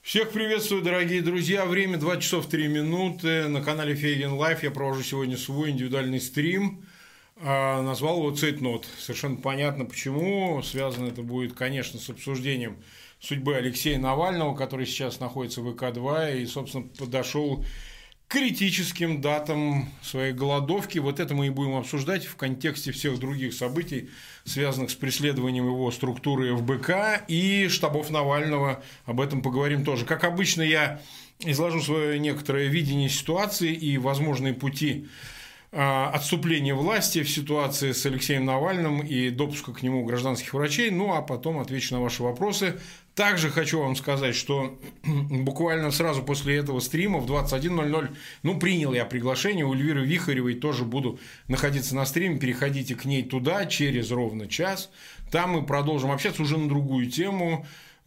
Всех приветствую, дорогие друзья. Время 2 часов 3 минуты. На канале Фейгин Лайф я провожу сегодня свой индивидуальный стрим. Назвал его «Цейтнот». Совершенно понятно, почему. Связано это будет, конечно, с обсуждением судьбы Алексея Навального, который сейчас находится в ВК-2 и, собственно, подошел к критическим датам своей голодовки. Вот это мы и будем обсуждать в контексте всех других событий, связанных с преследованием его структуры ФБК и штабов Навального. Об этом поговорим тоже. Как обычно, я изложу свое некоторое видение ситуации и возможные пути отступления власти в ситуации с Алексеем Навальным и допуска к нему гражданских врачей, ну а потом отвечу на ваши вопросы. Также хочу вам сказать, что буквально сразу после этого стрима в 21:00, принял я приглашение у Эльвиры Вихаревой, тоже буду находиться на стриме, переходите к ней туда через ровно час, там мы продолжим общаться уже на другую тему.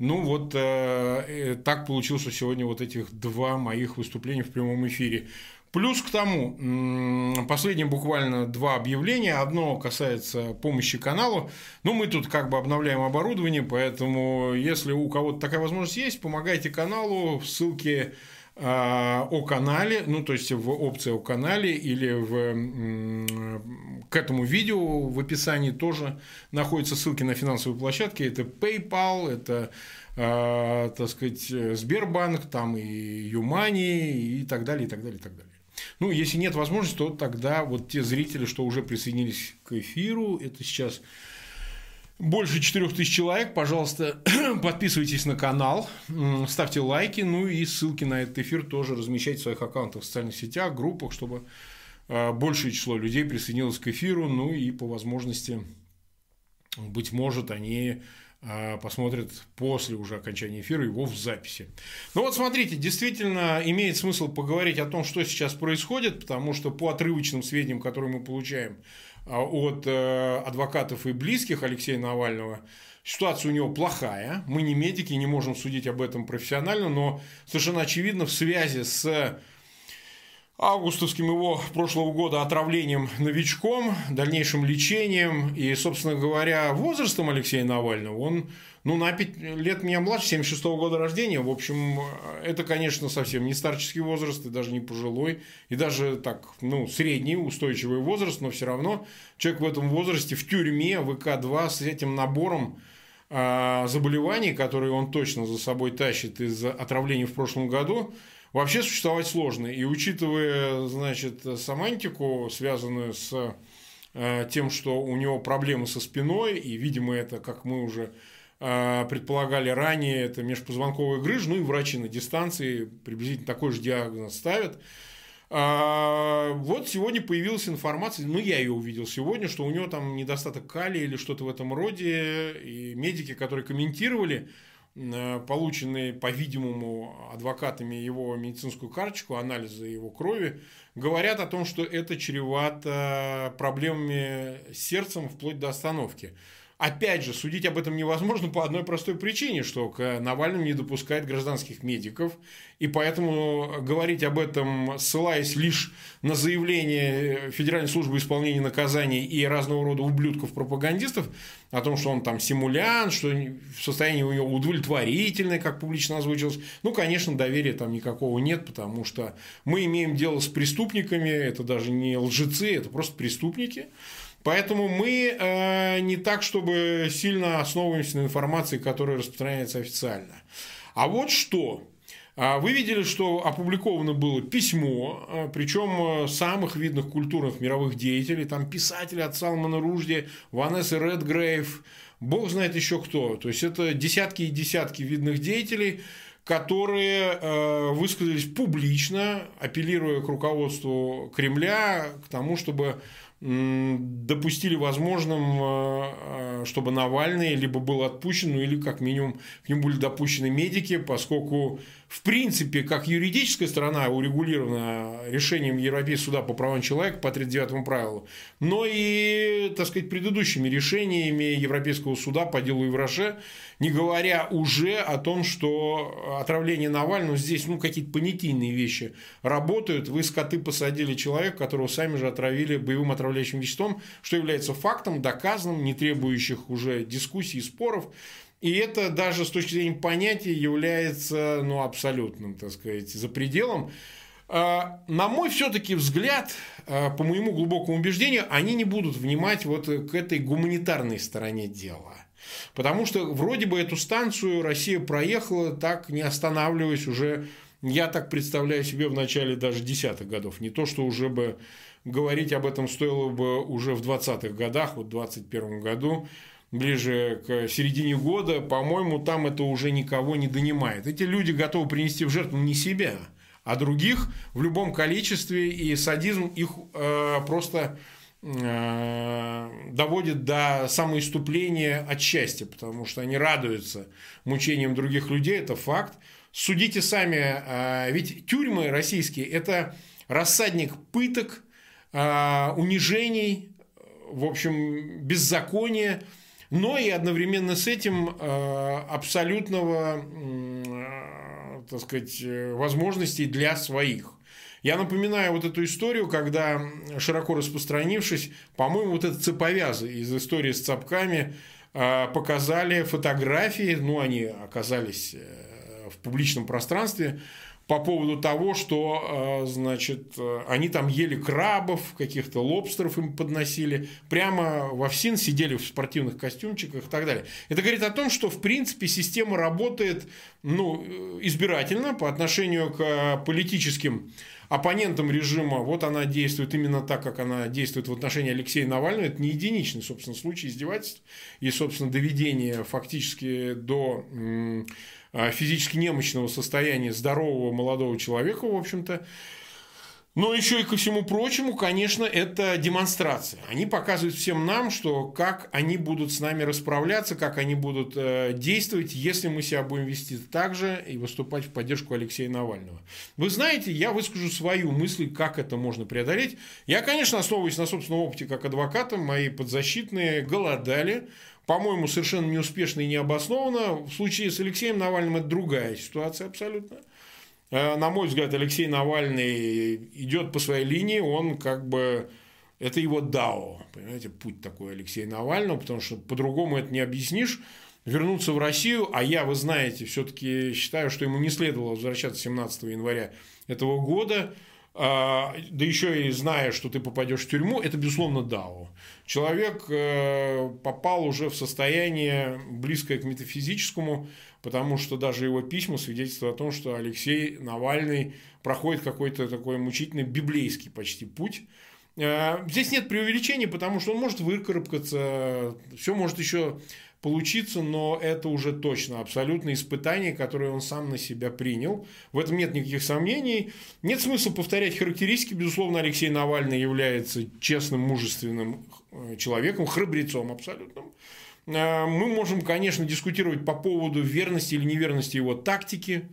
Так получилось, что сегодня вот этих два моих выступления в прямом эфире. Плюс к тому, последние буквально два объявления. Одно касается помощи каналу. Мы тут как бы обновляем оборудование, поэтому если у кого-то такая возможность есть, помогайте каналу в ссылке о канале, то есть в опции о канале или к этому видео в описании тоже находятся ссылки на финансовые площадки. Это PayPal, это Сбербанк, там и Юмани и так далее, и так далее, и так далее. Если нет возможности, то тогда вот те зрители, что уже присоединились к эфиру, это сейчас больше 4000 человек, пожалуйста, подписывайтесь на канал, ставьте лайки, и ссылки на этот эфир тоже размещайте в своих аккаунтах в социальных сетях, группах, чтобы большее число людей присоединилось к эфиру, и по возможности, быть может, они посмотрят после уже окончания эфира его в записи. Смотрите, действительно имеет смысл поговорить о том, что сейчас происходит, потому что по отрывочным сведениям, которые мы получаем от адвокатов и близких Алексея Навального, ситуация у него плохая. Мы не медики, не можем судить об этом профессионально, но совершенно очевидно в связи с августовским его прошлого года отравлением новичком, дальнейшим лечением и, собственно говоря, возрастом Алексея Навального, он на 5 лет меня младше, 76 года рождения, в общем, это, конечно, совсем не старческий возраст, и даже не пожилой, и даже так, средний устойчивый возраст, но все равно человек в этом возрасте в тюрьме ВК-2 с этим набором заболеваний, которые он точно за собой тащит из-за отравления в прошлом году, вообще существовать сложно. И учитывая, семантику, связанную с тем, что у него проблемы со спиной, и, видимо, это, как мы уже предполагали ранее, это межпозвонковая грыжа, и врачи на дистанции приблизительно такой же диагноз ставят. Вот сегодня появилась информация, я ее увидел сегодня, что у него там недостаток калия или что-то в этом роде, и медики, которые комментировали полученные, по-видимому, адвокатами его медицинскую карточку, анализы его крови, говорят о том, что это чревато проблемами с сердцем вплоть до остановки. Опять же, судить об этом невозможно по одной простой причине, что к Навальному не допускают гражданских медиков, и поэтому говорить об этом, ссылаясь лишь на заявление Федеральной службы исполнения наказаний и разного рода ублюдков-пропагандистов о том, что он там симулянт, что состояние у него удовлетворительное, как публично озвучилось, конечно, доверия там никакого нет, потому что мы имеем дело с преступниками, это даже не лжецы, это просто преступники. Поэтому мы не так, чтобы сильно основываемся на информации, которая распространяется официально. А вот что. Вы видели, что опубликовано было письмо, причем самых видных культурных мировых деятелей, там писатели от Салмана Ружди, Ванессы Редгрейв, бог знает еще кто. То есть это десятки и десятки видных деятелей, которые высказались публично, апеллируя к руководству Кремля, к тому, чтобы допустили возможным, чтобы Навальный либо был отпущен, или как минимум к нему были допущены медики, поскольку в принципе как юридическая сторона урегулирована решением Европейского суда по правам человека по 39 правилу, но и, предыдущими решениями Европейского суда по делу Ивраше, не говоря уже о том, что отравление Навального здесь, какие-то понятийные вещи работают. Вы скоты посадили человека, которого сами же отравили боевым отравляющим веществом, что является фактом, доказанным, не требующих уже дискуссий и споров. И это даже с точки зрения понятия является, ну, абсолютным, так сказать, запределом. На мой все-таки взгляд, по моему глубокому убеждению, они не будут внимать вот к этой гуманитарной стороне дела. Потому что вроде бы эту станцию Россия проехала, так не останавливаясь уже, я так представляю себе, в начале даже десятых годов. Не то, что уже бы говорить об этом стоило бы уже в 20-х годах, вот в 21 году, ближе к середине года, по-моему, там это уже никого не донимает. Эти люди готовы принести в жертву не себя, а других в любом количестве, и садизм их просто доводит до самоиступления от счастья, потому что они радуются мучениям других людей, это факт. Судите сами, ведь тюрьмы российские – это рассадник пыток, унижений, в общем, беззакония, но и одновременно с этим абсолютного, так сказать, возможностей для своих. Я напоминаю вот эту историю, когда, широко распространившись, по-моему, вот это цеповязы из истории с цапками показали фотографии, ну, они оказались в публичном пространстве, по поводу того, что, значит, они там ели крабов, каких-то лобстеров им подносили, прямо во ФСИН сидели в спортивных костюмчиках и так далее. Это говорит о том, что, в принципе, система работает, ну, избирательно по отношению к политическим оппонентам режима. Вот она действует именно так, как она действует в отношении Алексея Навального. Это не единичный, собственно, случай издевательств и, собственно, доведения фактически до физически немощного состояния здорового молодого человека, в общем-то. Но еще и ко всему прочему, конечно, это демонстрация. Они показывают всем нам, что как они будут с нами расправляться, как они будут действовать, если мы себя будем вести так же и выступать в поддержку Алексея Навального. Вы знаете, я выскажу свою мысль, как это можно преодолеть. Я, конечно, основываюсь на собственном опыте как адвоката. Мои подзащитные голодали. По-моему, совершенно неуспешно и необоснованно. В случае с Алексеем Навальным это другая ситуация абсолютно. На мой взгляд, Алексей Навальный идет по своей линии, он как бы, это его дао, понимаете, путь такой Алексея Навального, потому что по-другому это не объяснишь. Вернуться в Россию, а я, вы знаете, все-таки считаю, что ему не следовало возвращаться 17 января этого года, да еще и зная, что ты попадешь в тюрьму, это, безусловно, дао. Человек попал уже в состояние, близкое к метафизическому, потому что даже его письма свидетельствуют о том, что Алексей Навальный проходит какой-то такой мучительный библейский почти путь. Здесь нет преувеличения, потому что он может выкарабкаться, все может еще получиться, но это уже точно абсолютное испытание, которое он сам на себя принял. В этом нет никаких сомнений. Нет смысла повторять характеристики. Безусловно, Алексей Навальный является честным, мужественным человеком, храбрецом абсолютным. Мы можем, конечно, дискутировать по поводу верности или неверности его тактики.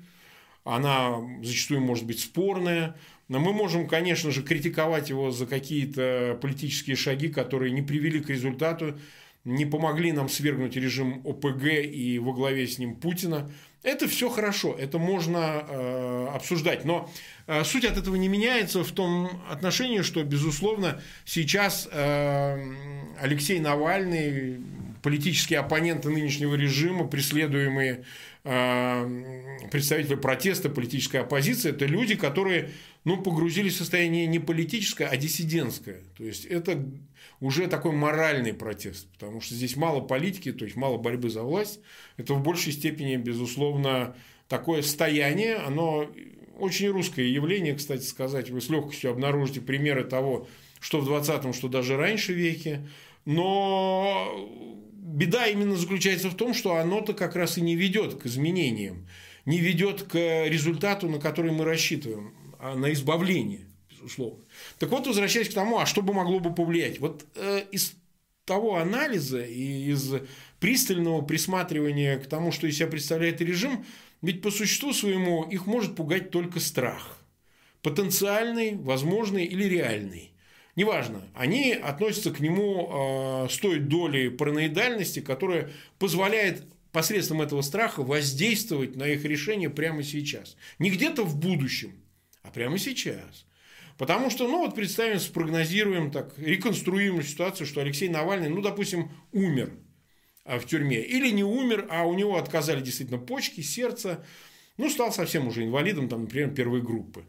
Она зачастую может быть спорная. Но мы можем, конечно же, критиковать его за какие-то политические шаги, которые не привели к результату, не помогли нам свергнуть режим ОПГ и во главе с ним Путина. Это все хорошо, это можно обсуждать. Но суть от этого не меняется в том отношении, что, безусловно, сейчас Алексей Навальный, политические оппоненты нынешнего режима, преследуемые представители протеста, политической оппозиции, это люди, которые погрузились в состояние не политическое, а диссидентское. То есть это уже такой моральный протест, потому что здесь мало политики, то есть мало борьбы за власть. Это в большей степени, безусловно, такое стояние, оно очень русское явление, кстати сказать. Вы с легкостью обнаружите примеры того, что в 20-м, что даже раньше веке. Но беда именно заключается в том, что оно-то как раз и не ведет к изменениям, не ведет к результату, на который мы рассчитываем, а на избавление, безусловно. Так вот, возвращаясь к тому, а что бы могло бы повлиять? Вот из того анализа и из пристального присматривания к тому, что из себя представляет режим, ведь по существу своему их может пугать только страх. Потенциальный, возможный или реальный. Неважно, они относятся к нему с той долей параноидальности, которая позволяет посредством этого страха воздействовать на их решение прямо сейчас. Не где-то в будущем, а прямо сейчас. Потому что, представим, спрогнозируем, реконструируем ситуацию, что Алексей Навальный, допустим, умер. в тюрьме, или не умер, а у него отказали действительно почки, сердце, ну, стал совсем уже инвалидом, там, например, первой группы.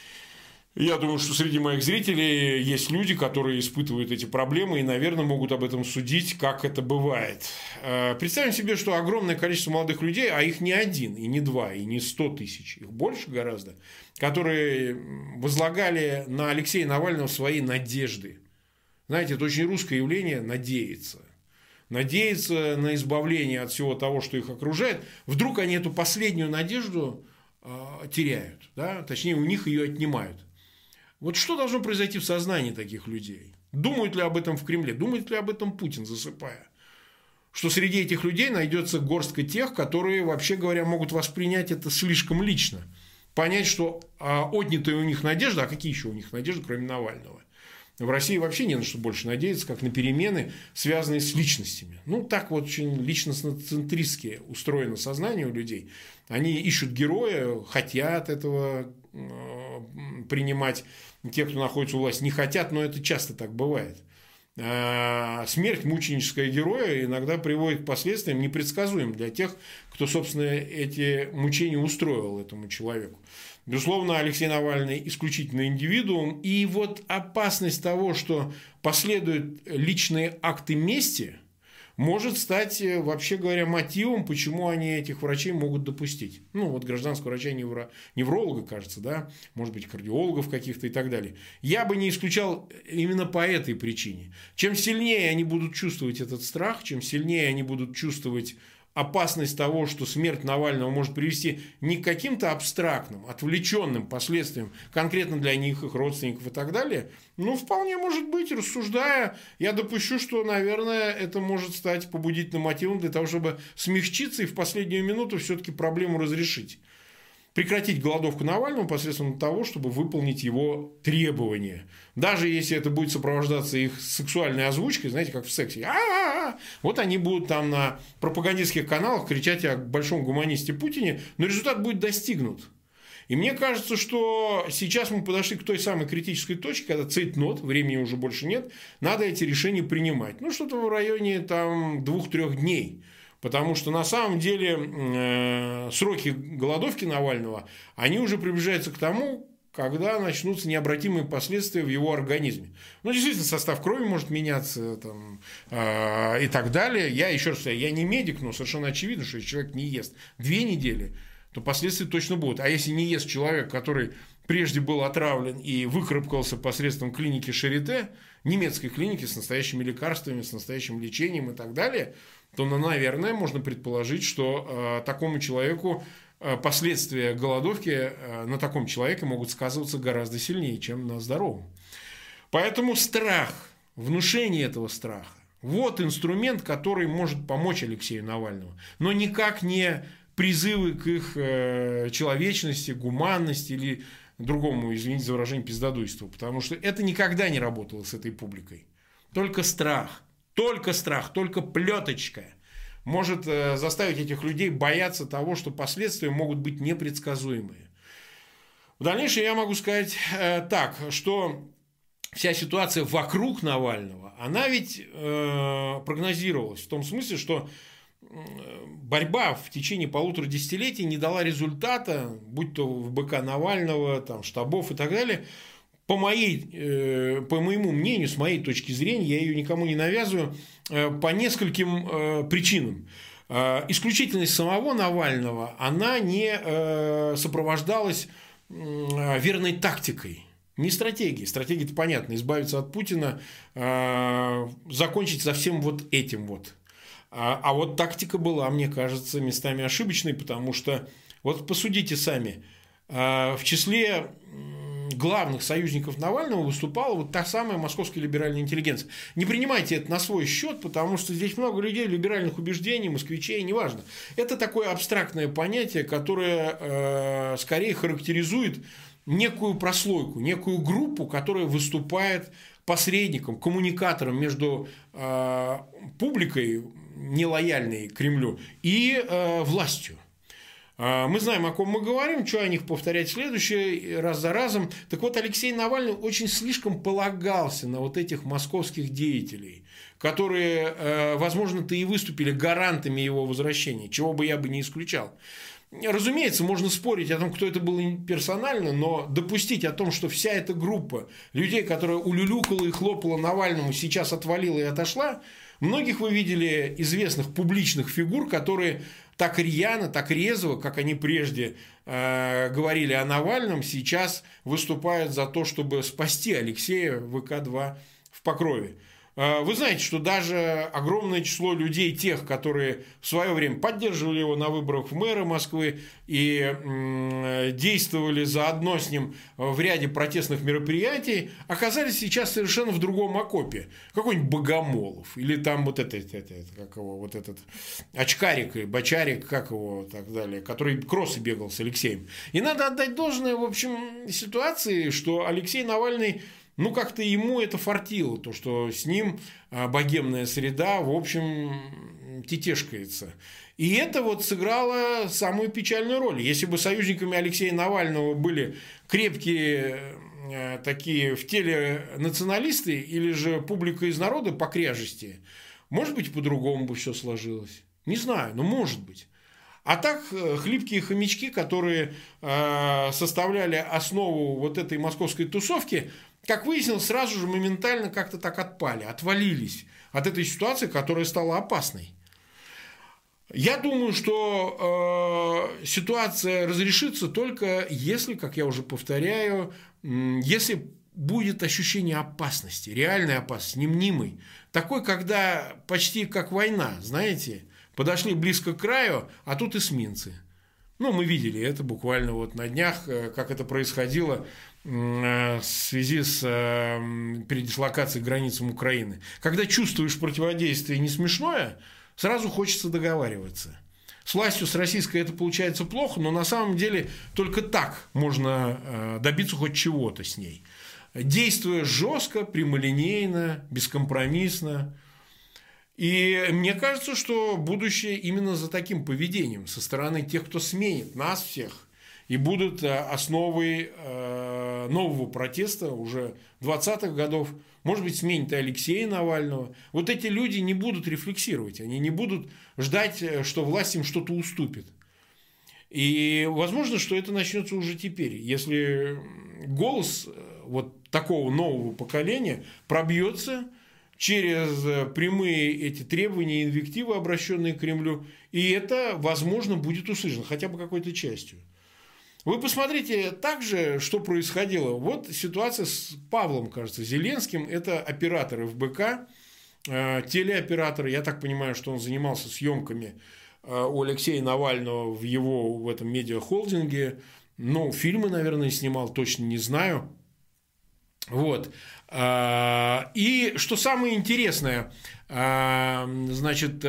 Я думаю, что среди моих зрителей есть люди, которые испытывают эти проблемы и, наверное, могут об этом судить, как это бывает. Представим себе, что огромное количество молодых людей, а их не один, и не два, и не 100 тысяч, их больше гораздо, которые возлагали на Алексея Навального свои надежды. Знаете, это очень русское явление – надеяться. Надеяться на избавление от всего того, что их окружает. Вдруг они эту последнюю надежду теряют, да? Точнее, у них ее отнимают. Вот что должно произойти в сознании таких людей? Думают ли об этом в Кремле? Думает ли об этом Путин, засыпая? Что среди этих людей найдется горстка тех, которые, вообще говоря, могут воспринять это слишком лично. Понять, что отнятая у них надежда, а какие еще у них надежды, кроме Навального? В России вообще не на что больше надеяться, как на перемены, связанные с личностями. Ну, так вот очень личностно-центристски устроено сознание у людей. Они ищут героя, хотят этого принимать. Те, кто находится у власти, не хотят, но это часто так бывает. Смерть мученического героя иногда приводит к последствиям непредсказуемым для тех, кто, собственно, эти мучения устроил этому человеку. Безусловно, Алексей Навальный исключительно индивидуум. И вот опасность того, что последуют личные акты мести, может стать, вообще говоря, мотивом, почему они этих врачей могут допустить. Ну, вот гражданского врача, невролога, кажется, да, может быть, кардиологов каких-то и так далее. Я бы не исключал именно по этой причине. Чем сильнее они будут чувствовать этот страх, чем сильнее они будут чувствовать опасность того, что смерть Навального может привести не к каким-то абстрактным, отвлеченным последствиям конкретно для них, их родственников и так далее, ну, вполне может быть, рассуждая, я допущу, что, наверное, это может стать побудительным мотивом для того, чтобы смягчиться и в последнюю минуту все-таки проблему разрешить. Прекратить голодовку Навального посредством того, чтобы выполнить его требования. Даже если это будет сопровождаться их сексуальной озвучкой, знаете, как в сексе. Вот они будут там на пропагандистских каналах кричать о большом гуманисте Путине, но результат будет достигнут. И мне кажется, что сейчас мы подошли к той самой критической точке, когда цейтнот, времени уже больше нет, надо эти решения принимать. Ну, что-то в районе там 2-3 дней. Потому что на самом деле сроки голодовки Навального, они уже приближаются к тому, когда начнутся необратимые последствия в его организме. Ну, действительно, состав крови может меняться там, и так далее. Я еще раз говорю, я не медик, но совершенно очевидно, что если человек не ест 2 недели, то последствия точно будут. А если не ест человек, который прежде был отравлен и выкарабкался посредством клиники Шарите, немецкой клиники с настоящими лекарствами, с настоящим лечением и так далее, то, наверное, можно предположить, что такому человеку последствия голодовки на таком человеке могут сказываться гораздо сильнее, чем на здоровом. Поэтому страх, внушение этого страха, вот инструмент, который может помочь Алексею Навальному, но никак не призывы к их человечности, гуманности или другому, извините за выражение, пиздодуйству, потому что это никогда не работало с этой публикой. Только страх, только плеточка может заставить этих людей бояться того, что последствия могут быть непредсказуемые. В дальнейшем я могу сказать так, что вся ситуация вокруг Навального, она ведь прогнозировалась в том смысле, что борьба в течение 1,5 десятилетий не дала результата, будь то в БК Навального, там, штабов и так далее. По моему мнению, с моей точки зрения, я ее никому не навязываю, по нескольким причинам. Исключительность самого Навального, она не сопровождалась верной тактикой. Не стратегией. Стратегия-то понятна. Избавиться от Путина, закончить со всем вот этим вот. А вот тактика была, мне кажется, местами ошибочной, потому что, вот посудите сами, в числе главных союзников Навального выступала вот та самая московская либеральная интеллигенция. Не принимайте это на свой счет, потому что здесь много людей либеральных убеждений, москвичей, неважно. Это такое абстрактное понятие, которое скорее характеризует некую прослойку, некую группу, которая выступает посредником, коммуникатором между публикой, нелояльной Кремлю, и властью. Мы знаем, о ком мы говорим, что о них повторять следующий раз за разом. Так вот, Алексей Навальный очень слишком полагался на вот этих московских деятелей, которые, возможно-то и выступили гарантами его возвращения, чего бы я бы не исключал. Разумеется, можно спорить о том, кто это был персонально, но допустить о том, что вся эта группа людей, которая улюлюкала и хлопала Навальному, сейчас отвалила и отошла, многих вы видели известных публичных фигур, которые так рьяно, так резво, как они прежде говорили о Навальном, сейчас выступают за то, чтобы спасти Алексея ВК-2 в Покрове. Вы знаете, что даже огромное число людей, тех, которые в свое время поддерживали его на выборах в мэра Москвы и действовали заодно с ним в ряде протестных мероприятий, оказались сейчас совершенно в другом окопе. Какой-нибудь Богомолов или там вот этот очкарик, бочарик, как его, так далее, который кроссы бегал с Алексеем. И надо отдать должное, в общем, ситуации, что Алексей Навальный, как-то ему это фартило, то, что с ним богемная среда, в общем, тетешкается. И это вот сыграло самую печальную роль. Если бы союзниками Алексея Навального были крепкие такие в теле националисты или же публика из народа по кряжести, может быть, по-другому бы все сложилось. Не знаю, но может быть. А так хлипкие хомячки, которые составляли основу вот этой московской тусовки, как выяснилось, сразу же моментально как-то так отпали, отвалились от этой ситуации, которая стала опасной. Я думаю, что ситуация разрешится только если, как я уже повторяю, если будет ощущение опасности, реальной опасности, немнимой. Такой, когда почти как война, знаете, подошли близко к краю, а тут эсминцы. Мы видели это буквально вот на днях, как это происходило в связи с передислокацией к границам Украины. Когда чувствуешь противодействие не смешное, сразу хочется договариваться. С властью, с российской это получается плохо, но на самом деле только так можно добиться хоть чего-то с ней. Действуя жестко, прямолинейно, бескомпромиссно. И мне кажется, что будущее именно за таким поведением со стороны тех, кто сменит нас всех и будут основой нового протеста уже 20-х годов, может быть, сменит и Алексея Навального. Вот эти люди не будут рефлексировать, они не будут ждать, что власть им что-то уступит. И возможно, что это начнется уже теперь, если голос вот такого нового поколения пробьется через прямые эти требования и инвективы, обращенные к Кремлю, и это, возможно, будет услышано хотя бы какой-то частью. Вы посмотрите также, что происходило. Вот ситуация с Павлом, кажется, Зеленским. Это оператор ФБК, телеоператор. Я так понимаю, что он занимался съемками у Алексея Навального в этом медиахолдинге. Фильмы, наверное, снимал, точно не знаю. Вот. И что самое интересное, значит,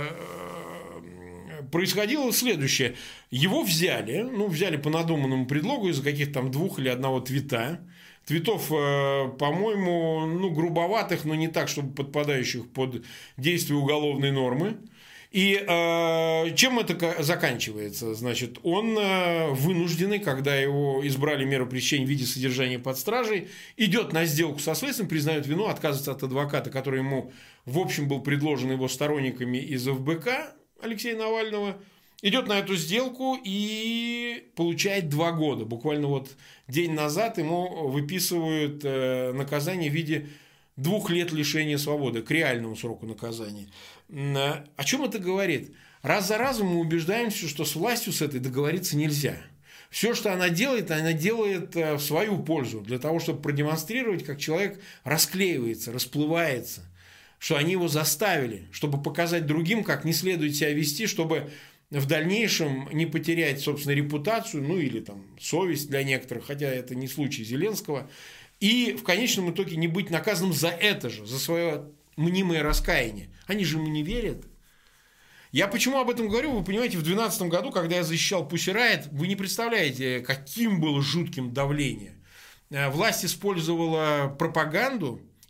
происходило следующее. Его взяли по надуманному предлогу из-за каких-то там 2 или 1 твита. Твитов, по-моему, грубоватых, но не так, чтобы подпадающих под действие уголовной нормы. И чем это заканчивается? Значит, он вынужденный, когда его избрали меру пресечения в виде содержания под стражей, идет на сделку со следствием, признает вину, отказывается от адвоката, который ему, в общем, был предложен его сторонниками из ФБК Алексея Навального, идет на эту сделку и получает 2 года. Буквально вот день назад ему выписывают наказание в виде 2 лет лишения свободы к реальному сроку наказания. О чем это говорит? Раз за разом мы убеждаемся, что с властью с этой договориться нельзя. Все, что она делает в свою пользу, для того, чтобы продемонстрировать, как человек расклеивается, расплывается, что они его заставили, чтобы показать другим, как не следует себя вести, чтобы в дальнейшем не потерять, собственно, репутацию, или там совесть для некоторых, хотя это не случай Зеленского, и в конечном итоге не быть наказанным за это же, за свое мнимое раскаяние. Они же ему не верят. Я почему об этом говорю? Вы понимаете, в 2012 году, когда я защищал Pussy Riot, вы не представляете, каким было жутким давление. Власть использовала пропаганду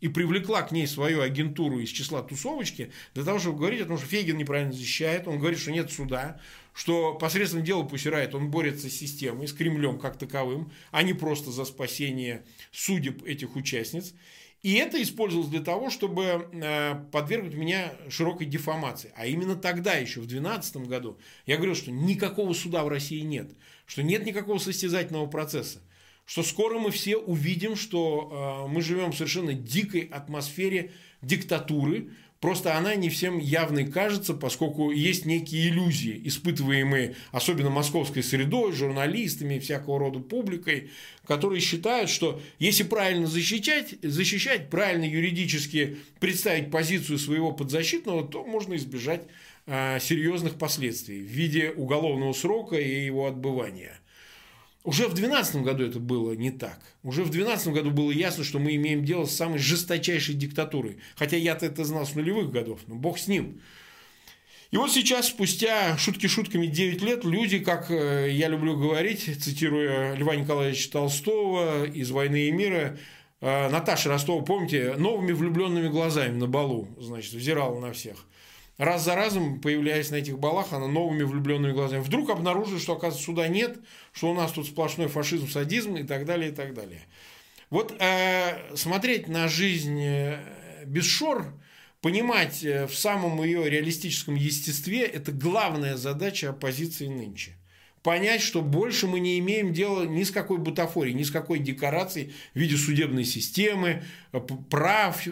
и привлекла к ней свою агентуру из числа тусовочки для того, чтобы говорить о том, что Фейгин неправильно защищает, он говорит, что нет суда, что посредством дела Пусирайт он борется с системой, с Кремлем как таковым, а не просто за спасение судеб этих участниц. И это использовалось для того, чтобы подвергнуть меня широкой дефамации. А именно тогда, еще в 2012 году, я говорил, что никакого суда в России нет, что нет никакого состязательного процесса, что скоро мы все увидим, что мы живем в совершенно дикой атмосфере диктатуры. Просто она не всем явной кажется, поскольку есть некие иллюзии, испытываемые особенно московской средой, журналистами, всякого рода публикой, которые считают, что если правильно защищать, правильно юридически представить позицию своего подзащитного, то можно избежать серьезных последствий в виде уголовного срока и его отбывания. Уже в 2012 году это было не так. Уже в 2012 году было ясно, что мы имеем дело с самой жесточайшей диктатурой. Хотя я-то это знал с нулевых годов, но бог с ним. И вот сейчас, спустя шутки шутками 9 лет, люди, как я люблю говорить, цитируя Льва Николаевича Толстого из «Войны и мира», Наташа Ростова, помните, новыми влюбленными глазами на балу, значит, взирала на всех. Раз за разом, появляясь на этих балах, она новыми влюбленными глазами. Вдруг обнаружили, что, оказывается, суда нет, что у нас тут сплошной фашизм, садизм и так далее, и так далее. Вот смотреть на жизнь без шор, понимать в самом ее реалистическом естестве, это главная задача оппозиции нынче. Понять, что больше мы не имеем дела ни с какой бутафорией, ни с какой декорацией в виде судебной системы, прав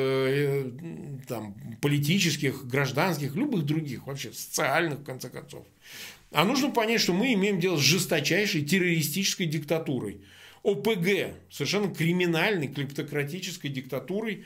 там, политических, гражданских, любых других, вообще социальных, в конце концов. А нужно понять, что мы имеем дело с жесточайшей террористической диктатурой. ОПГ, совершенно криминальной, клептократической диктатурой,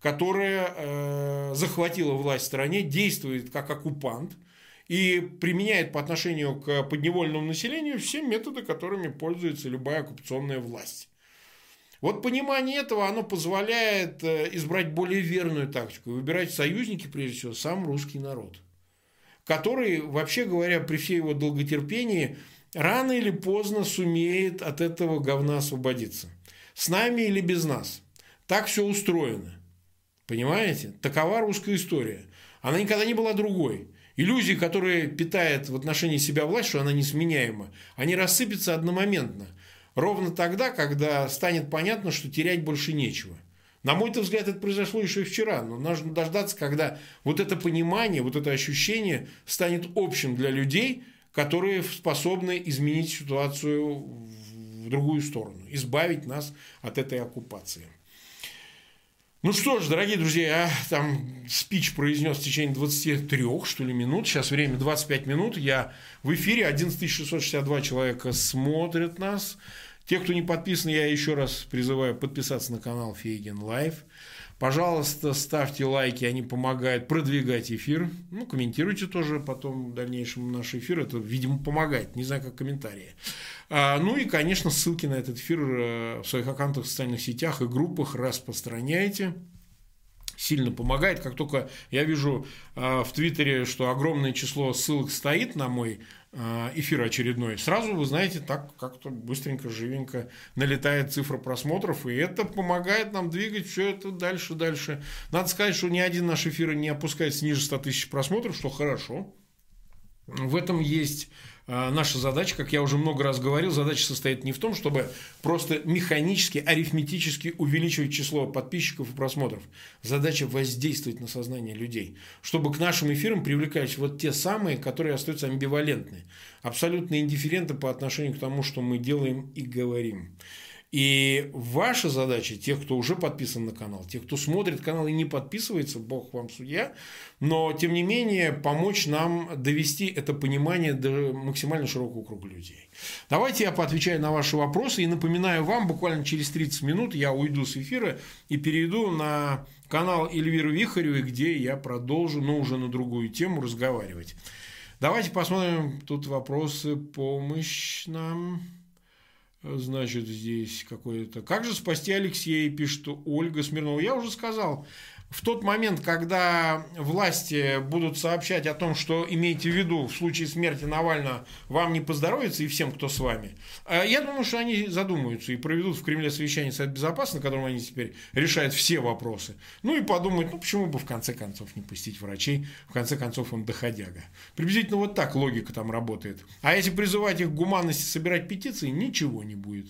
которая захватила власть в стране, действует как оккупант, и применяет по отношению к подневольному населению все методы, которыми пользуется любая оккупационная власть. Вот понимание этого, оно позволяет избрать более верную тактику и выбирать союзники, прежде всего, сам русский народ, который, вообще говоря, при всей его долготерпении, рано или поздно сумеет от этого говна освободиться. С нами или без нас. Так все устроено. Понимаете? Такова русская история. Она никогда не была другой. Иллюзии, которые питает в отношении себя власть, что она несменяема, они рассыпятся одномоментно. Ровно тогда, когда станет понятно, что терять больше нечего. На мой взгляд, это произошло еще и вчера. Но нужно дождаться, когда вот это понимание, вот это ощущение станет общим для людей, которые способны изменить ситуацию в другую сторону, избавить нас от этой оккупации. Ну что ж, дорогие друзья, я там спич произнес в течение 23, что ли, минут. Сейчас время 25 минут. Я в эфире. 11 662 человека смотрят нас. Те, кто не подписан, я еще раз призываю подписаться на канал Фейгин Лайв. Пожалуйста, ставьте лайки, они помогают продвигать эфир. Ну, комментируйте тоже потом в дальнейшем наш эфир. Это, видимо, помогает. Не знаю, как комментарии. Ну и, конечно, ссылки на этот эфир в своих аккаунтах в социальных сетях и группах распространяйте. Сильно помогает. Как только я вижу в Твиттере, что огромное число ссылок стоит на мой эфир очередной, сразу, вы знаете, так как-то быстренько, живенько налетает цифра просмотров, и это помогает нам двигать все это дальше. Надо сказать, что ни один наш эфир не опускается ниже 100 тысяч просмотров, что хорошо. В этом есть наша задача, как я уже много раз говорил, задача состоит не в том, чтобы просто механически, арифметически увеличивать число подписчиков и просмотров. Задача воздействовать на сознание людей, чтобы к нашим эфирам привлекались вот те самые, которые остаются амбивалентны, абсолютно индифферентны по отношению к тому, что мы делаем и говорим. И ваша задача, тех, кто уже подписан на канал, тех, кто смотрит канал и не подписывается, бог вам судья, но, тем не менее, помочь нам довести это понимание до максимально широкого круга людей. Давайте я поотвечаю на ваши вопросы и напоминаю вам, буквально через 30 минут я уйду с эфира и перейду на канал Эльвиры Вихаревой, где я продолжу, но уже на другую тему, разговаривать. Давайте посмотрим, тут вопросы, помощь нам... Значит, здесь какое-то... Как же спасти Алексея, пишет Ольга Смирнова. Я уже сказал, в тот момент, когда власти будут сообщать о том, что имейте в виду, в случае смерти Навального вам не поздоровится и всем, кто с вами, я думаю, что они задумаются и проведут в Кремле совещание Совета Безопасности, на котором они теперь решают все вопросы. Ну и подумают, ну почему бы в конце концов не пустить врачей, в конце концов он доходяга. Приблизительно вот так логика там работает. А если призывать их к гуманности, собирать петиции, ничего не будет.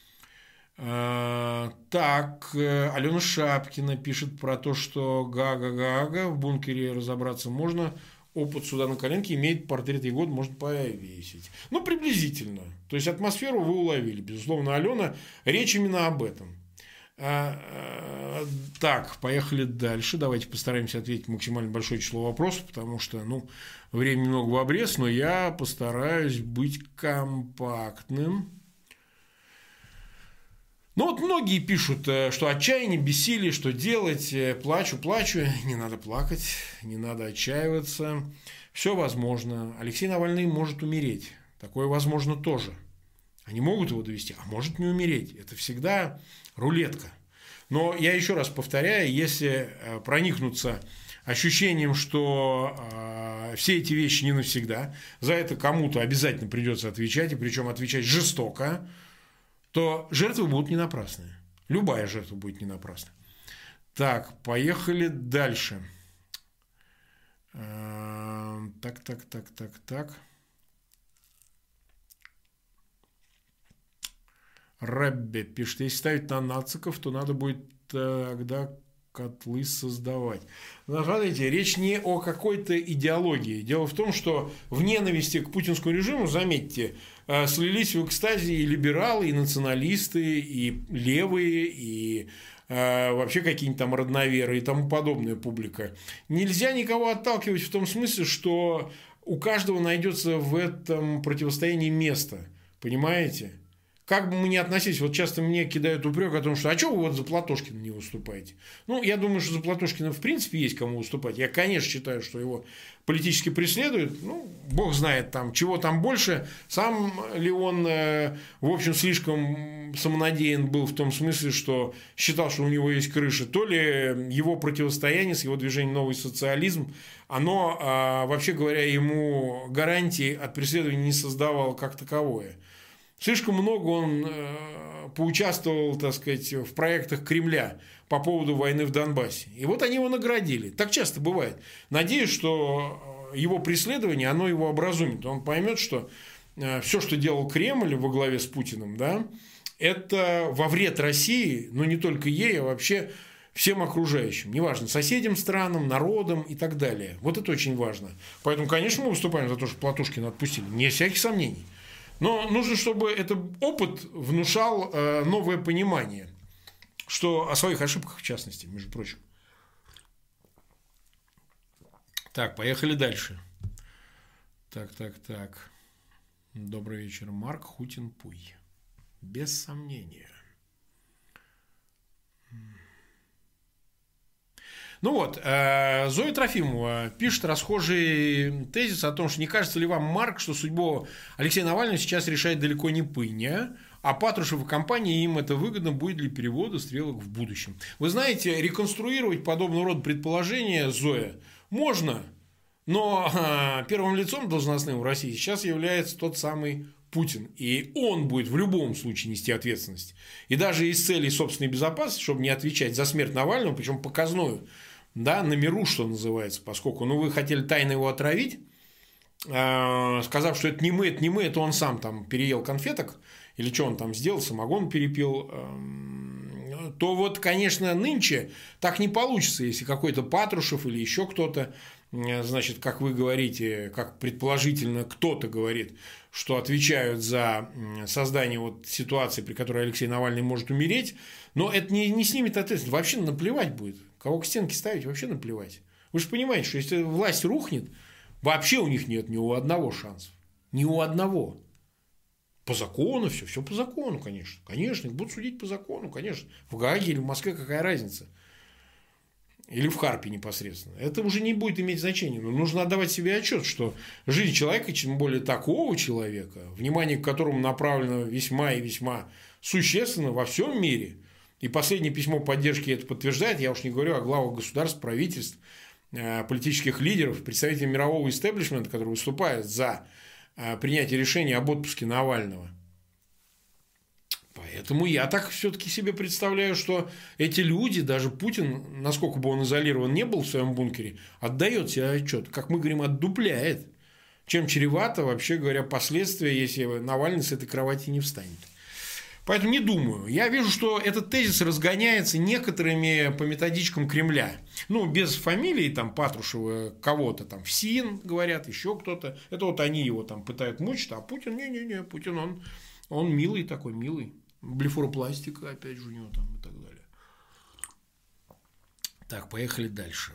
Так, Алена Шапкина пишет про то, что Гага-Гага, в бункере разобраться можно, опыт суда на коленке, имеет портрет Егоды, можно повесить. Ну, приблизительно. То есть, атмосферу вы уловили. Безусловно, Алена, речь именно об этом. Так, поехали дальше. Давайте постараемся ответить максимально большое число вопросов, потому что, времени много в обрез, но я постараюсь быть компактным. Многие пишут, что отчаяние, бессилие, что делать, плачу, не надо плакать, не надо отчаиваться, все возможно. Алексей Навальный может умереть, такое возможно тоже. Они могут его довести, а может не умереть, это всегда рулетка. Но я еще раз повторяю, если проникнуться ощущением, что все эти вещи не навсегда, за это кому-то обязательно придется отвечать, и причем отвечать жестоко, то жертвы будут не напрасные. Любая жертва будет не напрасна. Так, поехали дальше. Так. Рабби пишет, если ставить на нациков, то надо будет тогда котлы создавать. Смотрите, речь не о какой-то идеологии. Дело в том, что в ненависти к путинскому режиму, заметьте, слились в экстазе и либералы, и националисты, и левые, и вообще какие-нибудь там родноверы и тому подобная публика. Нельзя никого отталкивать в том смысле, что у каждого найдется в этом противостоянии место. Понимаете? Как бы мы ни относились, вот часто мне кидают упрек о том, что а что вы вот за Платошкина не выступаете? Я думаю, что за Платошкина в принципе есть кому выступать. Я, конечно, считаю, что его политически преследуют. Бог знает, чего там больше. Сам ли он, в общем, слишком самонадеян был в том смысле, что считал, что у него есть крыша, то ли его противостояние с его движением «Новый социализм», оно, вообще говоря, ему гарантии от преследования не создавало как таковое. Слишком много он поучаствовал, так сказать, в проектах Кремля по поводу войны в Донбассе. И вот они его наградили. Так часто бывает. Надеюсь, что его преследование, оно его образумит. Он поймет, что все, что делал Кремль во главе с Путиным, да, это во вред России, но не только ей, а вообще всем окружающим. Неважно, соседям, странам, народам и так далее. Вот это очень важно. Поэтому, конечно, мы выступаем за то, что Платошкина отпустили. Не всяких сомнений. Но нужно, чтобы этот опыт внушал новое понимание, что о своих ошибках, в частности, между прочим. Так, поехали дальше. Так. Добрый вечер, Марк Хутин-Пуй. Без сомнения. Зоя Трофимова пишет расхожий тезис о том, что не кажется ли вам, Марк, что судьбу Алексея Навального сейчас решает далеко не Пыня, а Патрушев и компания, им это выгодно будет для перевода стрелок в будущем. Вы знаете, реконструировать подобного рода предположения, Зоя, можно, но первым лицом должностным в России сейчас является тот самый Путин. И он будет в любом случае нести ответственность. И даже из целей собственной безопасности, чтобы не отвечать за смерть Навального, причем показную, да, на миру, что называется, поскольку вы хотели тайно его отравить, сказав, что это не мы, это он сам там переел конфеток, или что он там сделал, самогон перепил, то вот, конечно, нынче так не получится, если какой-то Патрушев или еще кто-то, значит, как вы говорите, как предположительно кто-то говорит, что отвечают за создание ситуации, при которой Алексей Навальный может умереть, но это не снимет ответственность. Вообще наплевать будет. Кого к стенке ставить, вообще наплевать. Вы же понимаете, что если власть рухнет, вообще у них нет ни у одного шансов. Ни у одного. По закону все по закону, конечно. Конечно, их будут судить по закону, конечно. В Гааге или в Москве какая разница? Или в Харпе непосредственно. Это уже не будет иметь значения. Но нужно отдавать себе отчет, что жизнь человека, тем более такого человека, внимание к которому направлено весьма и весьма существенно во всем мире, И последнее письмо поддержки это подтверждает. Я уж не говорю о главах государств, правительств, политических лидеров, представителей мирового истеблишмента, которые выступают за принятие решения об отпуске Навального. Поэтому я так все-таки себе представляю, что эти люди, даже Путин, насколько бы он изолирован не был в своем бункере, отдает себе отчет, как мы говорим, отдупляет, чем чревато, вообще говоря, последствия, если Навальный с этой кровати не встанет. Поэтому не думаю. Я вижу, что этот тезис разгоняется некоторыми по методичкам Кремля. Ну, без фамилии, там, Патрушева, кого-то там, ФСИН, говорят, еще кто-то. Это вот они его там пытают мучить, а Путин, не-не-не, Путин, он милый такой, милый. Блефоропластика, опять же, у него там и так далее. Так, поехали дальше.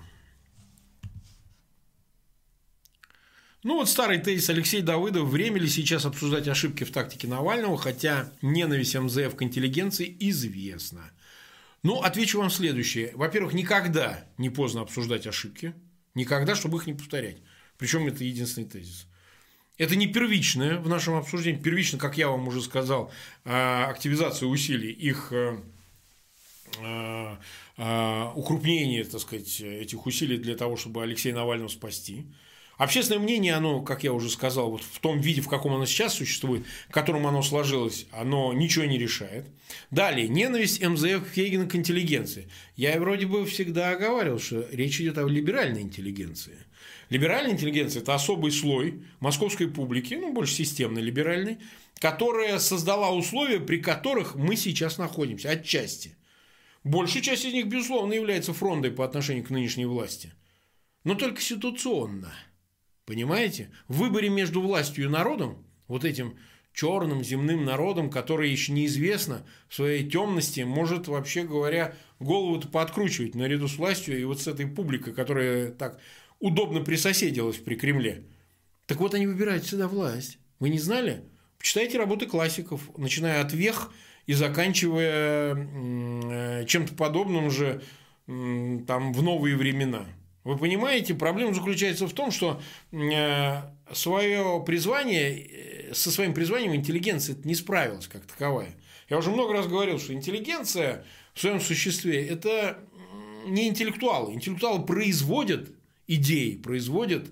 Ну, вот старый тезис Алексей Давыдов. Время ли сейчас обсуждать ошибки в тактике Навального, хотя ненависть МЗФ к интеллигенции известна? Ну, отвечу вам следующее. Во-первых, никогда не поздно обсуждать ошибки. Никогда, чтобы их не повторять. Причем это единственный тезис. Это не первичное в нашем обсуждении. Первично, как я вам уже сказал, активизация усилий, их укрупнение, так сказать, этих усилий для того, чтобы Алексея Навального спасти. Общественное мнение, оно, как я уже сказал, вот в том виде, в каком оно сейчас существует, в котором оно сложилось, оно ничего не решает. Далее, ненависть МЗФ Фейгина к интеллигенции. Я вроде бы всегда оговаривал, что речь идет о либеральной интеллигенции. Либеральная интеллигенция – это особый слой московской публики, ну, больше системной либеральной, которая создала условия, при которых мы сейчас находимся, отчасти. Большая часть из них, безусловно, является фрондой по отношению к нынешней власти. Но только ситуационно. Понимаете? В выборе между властью и народом, вот этим черным земным народом, который еще неизвестно в своей темности, может, вообще говоря, голову-то пооткручивать наряду с властью и вот с этой публикой, которая так удобно присоседилась при Кремле. Так вот, они выбирают всегда власть. Вы не знали? Почитайте работы классиков, начиная от Вех и заканчивая чем-то подобным же там, в новые времена. Вы понимаете, проблема заключается в том, что со своим призванием интеллигенция не справилась как таковая. Я уже много раз говорил, что интеллигенция в своем существе – это не интеллектуалы. Интеллектуалы производят идеи, производят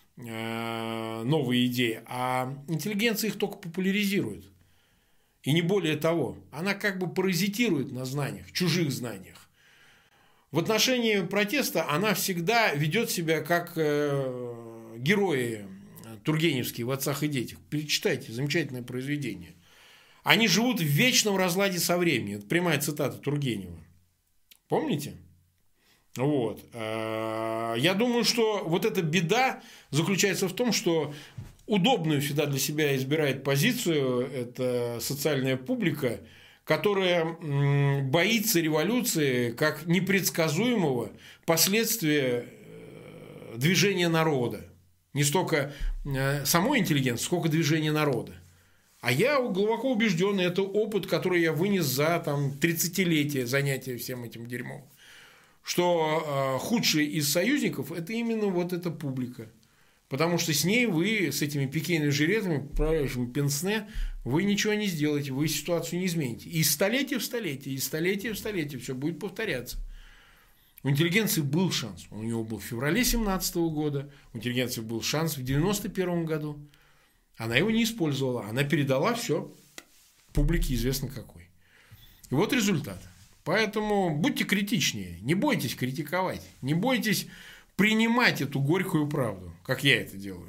новые идеи, а интеллигенция их только популяризирует. И не более того, она как бы паразитирует на знаниях, чужих знаниях. В отношении протеста она всегда ведет себя как герои тургеневские в «Отцах и детях». Перечитайте, замечательное произведение. Они живут в вечном разладе со временем. Это прямая цитата Тургенева. Помните? Вот. Я думаю, что вот эта беда заключается в том, что удобную всегда для себя избирает позицию эта социальная публика, которая боится революции как непредсказуемого последствия движения народа. Не столько самой интеллигенции, сколько движения народа. А я глубоко убежден, это опыт, который я вынес за там, 30-летие занятия всем этим дерьмом, что худший из союзников – это именно вот эта публика. Потому что с ней вы, с этими пикейными жилетами, управляющими пенсне, вы ничего не сделаете, вы ситуацию не измените. И из столетия в столетие, из столетия в столетие все будет повторяться. У интеллигенции был шанс. У него был в феврале 1917 года, у интеллигенции был шанс в 1991 году. Она его не использовала, она передала все публике известно какой. И вот результат. Поэтому будьте критичнее, не бойтесь критиковать, не бойтесь принимать эту горькую правду, как я это делаю.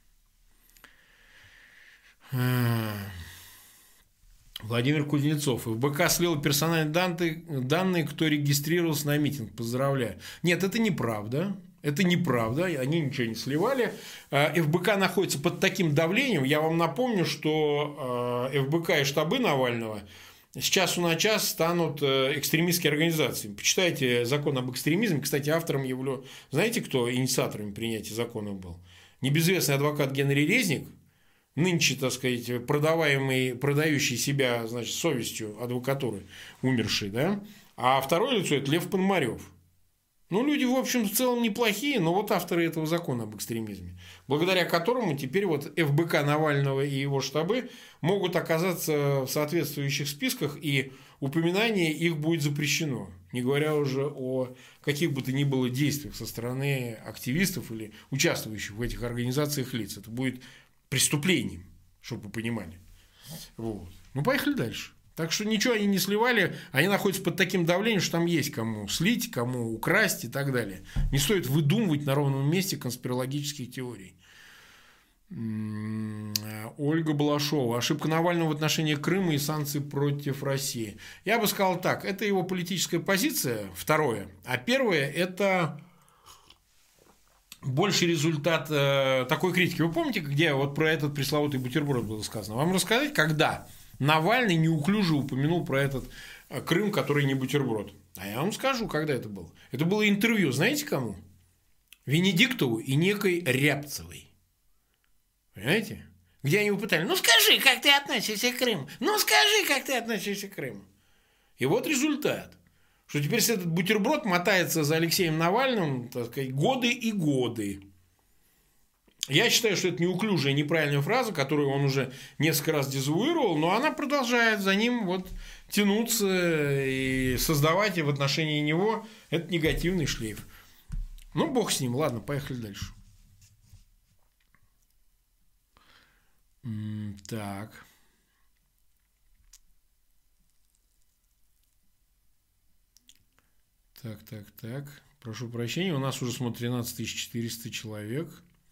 Владимир Кузнецов. ФБК слил персональные данные, кто регистрировался на митинг. Поздравляю. Нет, это неправда. Это неправда. Они ничего не сливали. ФБК находится под таким давлением. Я вам напомню, что ФБК и штабы Навального с часу на час станут экстремистскими организациями. Почитайте закон об экстремизме. Кстати, автором его, знаете, кто инициатором принятия закона был? Небезызвестный адвокат Генри Резник, нынче, так сказать, продающий себя, значит, совестью адвокатуры, умерший, да? А второе лицо – это Лев Пономарев. Ну, люди, в общем, в целом неплохие, но вот авторы этого закона об экстремизме, благодаря которому теперь вот ФБК Навального и его штабы могут оказаться в соответствующих списках, и упоминание их будет запрещено, не говоря уже о каких бы то ни было действиях со стороны активистов или участвующих в этих организациях лиц. Это будет преступлением, чтобы вы понимали. Вот. Ну, поехали дальше. Так что ничего они не сливали, они находятся под таким давлением, что там есть кому слить, кому украсть и так далее. Не стоит выдумывать на ровном месте конспирологических теорий. Ольга Балашова. Ошибка Навального в отношении Крыма и санкций против России. Я бы сказал так, это его политическая позиция, второе. А первое, это больше результат такой критики. Вы помните, где вот про этот пресловутый бутерброд было сказано? Вам рассказать, когда Навальный неуклюже упомянул про этот Крым, который не бутерброд. А я вам скажу, когда это было. Это было интервью, знаете кому? Венедиктову и некой Рябцевой. Понимаете? Где они его пытали. Ну скажи, как ты относишься к Крыму. Ну скажи, как ты относишься к Крыму. И вот результат. Что теперь этот бутерброд мотается за Алексеем Навальным, так сказать, годы и годы. Я считаю, что это неуклюжая, неправильная фраза, которую он уже несколько раз дезавуировал, но она продолжает за ним вот тянуться и создавать в отношении него этот негативный шлейф. Ну, бог с ним. Ладно, поехали дальше. Так. Так. Прошу прощения, у нас уже смотрит 13 400 человек.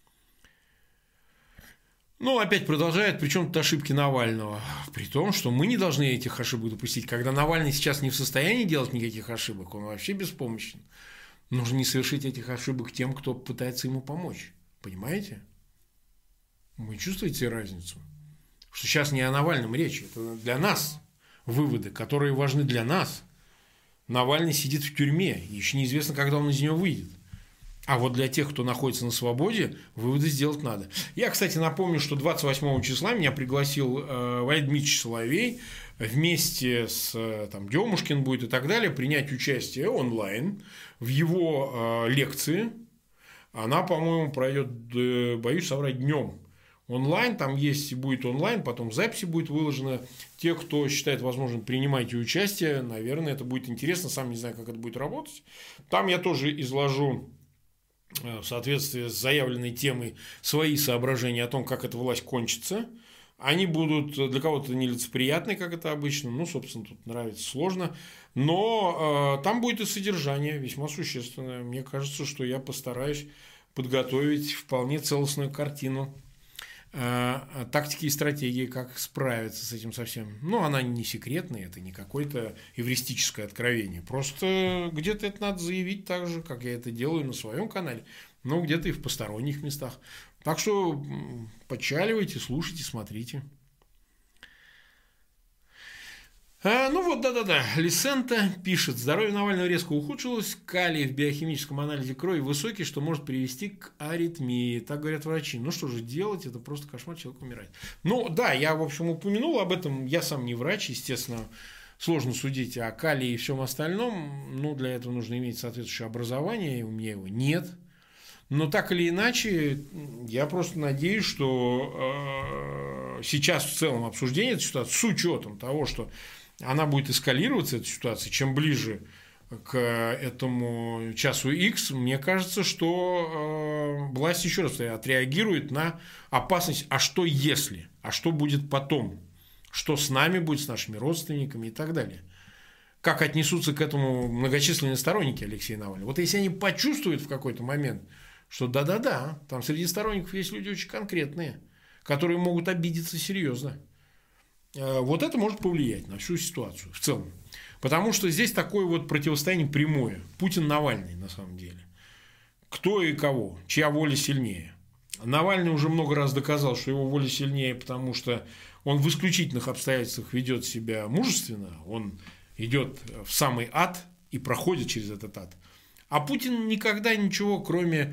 Ну, опять продолжает, причем тут ошибки Навального. При том, что мы не должны этих ошибок допустить. Когда Навальный сейчас не в состоянии делать никаких ошибок, он вообще беспомощен. Нужно не совершить этих ошибок тем, кто пытается ему помочь. Понимаете? Вы чувствуете разницу? Что сейчас не о Навальном речь. Это для нас выводы, которые важны для нас. Навальный сидит в тюрьме. Еще неизвестно, когда он из нее выйдет. А вот для тех, кто находится на свободе, выводы сделать надо. Я, кстати, напомню, что 28 числа меня пригласил Валерий Дмитриевич Соловей вместе с там, Демушкин будет и так далее принять участие онлайн в его лекции. Она, по-моему, пройдет, боюсь соврать, днем. Онлайн, там есть, будет онлайн, потом в записи будет выложено. Те, кто считает возможным, принимайте участие. Наверное, это будет интересно. Сам не знаю, как это будет работать. Там я тоже изложу в соответствии с заявленной темой свои соображения о том, как эта власть кончится. Они будут для кого-то нелицеприятны, как это обычно. Ну, собственно, тут нравится сложно. Но там будет и содержание весьма существенное. Мне кажется, что я постараюсь подготовить вполне целостную картину тактики и стратегии, как справиться с этим совсем. Ну, она не секретная, это не какое-то эвристическое откровение. Просто где-то это надо заявить так же, как я это делаю на своем канале, но где-то и в посторонних местах. Так что подчаливайте, слушайте, смотрите. Ну вот, да. Лисента пишет. Здоровье Навального резко ухудшилось. Калий в биохимическом анализе крови высокий, что может привести к аритмии. Так говорят врачи. Ну что же делать? Это просто кошмар, человек умирает. Ну да, я, в общем, упомянул об этом. Я сам не врач, естественно. Сложно судить о калии и всем остальном. Но для этого нужно иметь соответствующее образование. И у меня его нет. Но так или иначе, я просто надеюсь, что сейчас в целом обсуждение этой ситуации, с учетом того, что она будет эскалироваться, эта ситуация, чем ближе к этому часу X, мне кажется, что власть еще раз отреагирует на опасность, а что если, а что будет потом, что с нами будет, с нашими родственниками и так далее. Как отнесутся к этому многочисленные сторонники Алексея Навального. Вот если они почувствуют в какой-то момент, что да, там среди сторонников есть люди очень конкретные, которые могут обидеться серьезно. Вот это может повлиять на всю ситуацию в целом. Потому что здесь такое вот противостояние прямое. Путин-Навальный на самом деле. Кто и кого, чья воля сильнее. Навальный уже много раз доказал, что его воля сильнее, потому что он в исключительных обстоятельствах ведет себя мужественно. Он идет в самый ад и проходит через этот ад. А Путин никогда ничего, кроме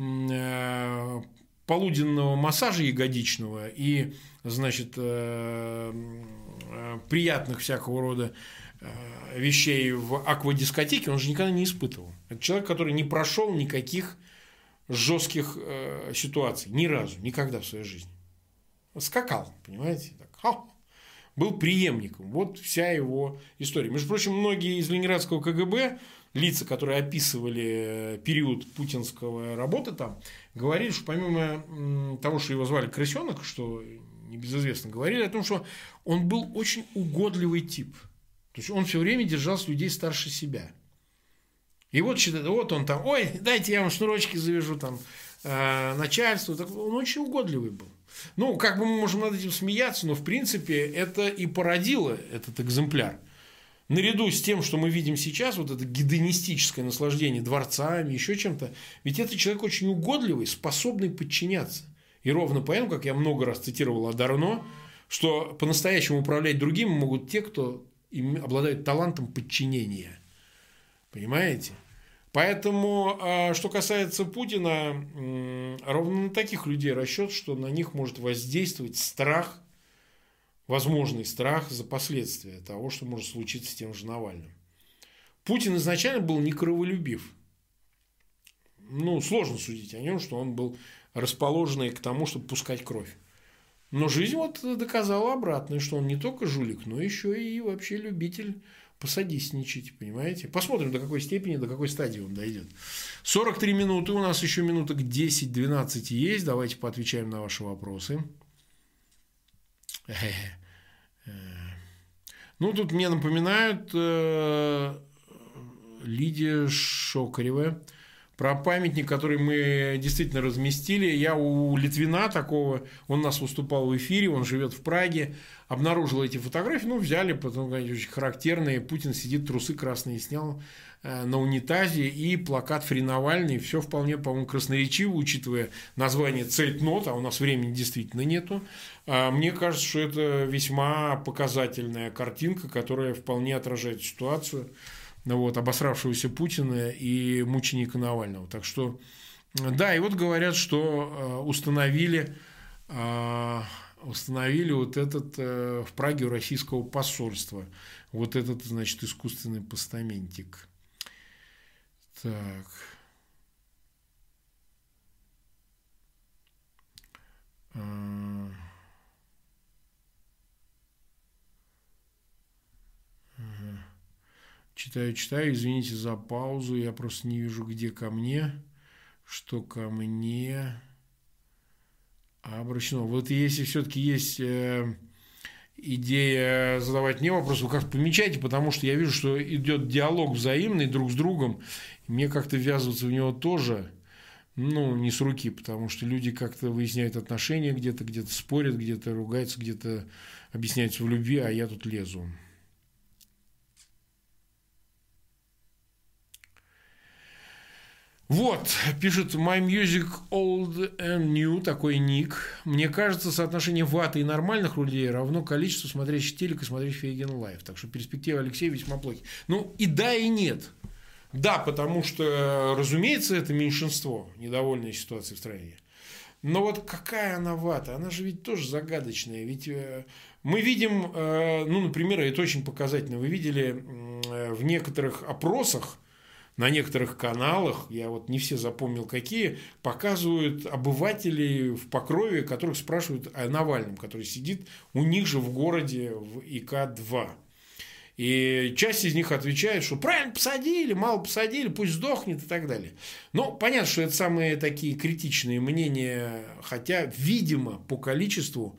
полуденного массажа ягодичного и, значит, приятных всякого рода вещей в аквадискотеке он же никогда не испытывал. Это человек, который не прошел никаких жестких ситуаций. Ни разу, никогда в своей жизни. Скакал, понимаете? Так, был преемником. Вот вся его история. Между прочим, многие из ленинградского КГБ, лица, которые описывали период путинского работы там, говорили, что помимо того, что его звали Крысенок, что небезызвестно, говорили о том, что он был очень угодливый тип. То есть он все время держался людей старше себя. И вот он там, ой, дайте я вам шнурочки завяжу там начальству. Он очень угодливый был. Ну, как бы мы можем над этим смеяться, но в принципе это и породило этот экземпляр. Наряду с тем, что мы видим сейчас, вот это гедонистическое наслаждение дворцами, еще чем-то, ведь это человек очень угодливый, способный подчиняться. И ровно поэтому, как я много раз цитировал Адарно, что по-настоящему управлять другими могут те, кто обладают талантом подчинения. Понимаете? Поэтому, что касается Путина, ровно на таких людей расчет, что на них может воздействовать страх, возможный страх за последствия того, что может случиться с тем же Навальным. Путин изначально был не кроволюбив. Ну, сложно судить о нем, что он был расположенный к тому, чтобы пускать кровь. Но жизнь вот доказала обратное, что он не только жулик, но еще и вообще любитель посадистничать, понимаете? Посмотрим, до какой степени, до какой стадии он дойдет. 43 минуты, у нас еще минуток 10-12 есть. Давайте поотвечаем на ваши вопросы. Ну, тут мне напоминают Лидия Шокарева про памятник, который мы действительно разместили. Я у Литвина такого, он у нас выступал в эфире, он живет в Праге, обнаружил эти фотографии, ну, взяли, потом, конечно, очень характерные. Путин сидит, трусы красные снял на унитазе, и плакат «Фри Навальный». Все вполне, по-моему, красноречиво, учитывая название «Цейтнот», а у нас времени действительно нету. Мне кажется, что это весьма показательная картинка, которая вполне отражает ситуацию. Вот, обосравшегося Путина и мученика Навального. Так что, да, и вот говорят, что установили вот этот в Праге у российского посольства. Вот этот, значит, искусственный постаментик. Так. Читаю, извините за паузу, я просто не вижу, где ко мне, что ко мне обращено. Вот если все-таки есть идея задавать мне вопросы, вы как-то помечайте, потому что я вижу, что идет диалог взаимный друг с другом, и мне как-то ввязываться в него тоже, ну, не с руки, потому что люди как-то выясняют отношения где-то спорят, где-то ругаются, где-то объясняются в любви, а я тут лезу. Вот, пишет My Music Old and New, такой ник. Мне кажется, соотношение ваты и нормальных людей равно количеству смотрящих телек и смотрящих Фейген Лайв. Так что перспективы Алексея весьма плохи. Ну, и да, и нет. Да, потому что, разумеется, это меньшинство, недовольное ситуацией в стране. Но вот какая она вата? Она же ведь тоже загадочная. Ведь мы видим, ну, например, это очень показательно. Вы видели в некоторых опросах, на некоторых каналах, я вот не все запомнил какие, показывают обывателей в Покрове, которых спрашивают о Навальном, который сидит у них же в городе в ИК-2. И часть из них отвечает, что правильно посадили, мало посадили, пусть сдохнет и так далее. Но понятно, что это самые такие критичные мнения, хотя, видимо, по количеству,